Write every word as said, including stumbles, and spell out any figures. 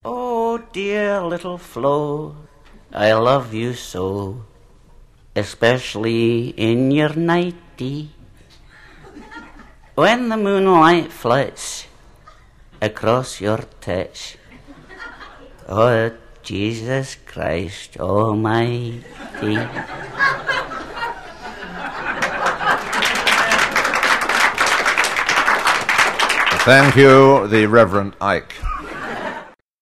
Oh, dear little Flo, I love you so, especially in your nightie. When the moonlight flits across your tits, oh, Jesus Christ Almighty. Thank you, the Reverend Ike.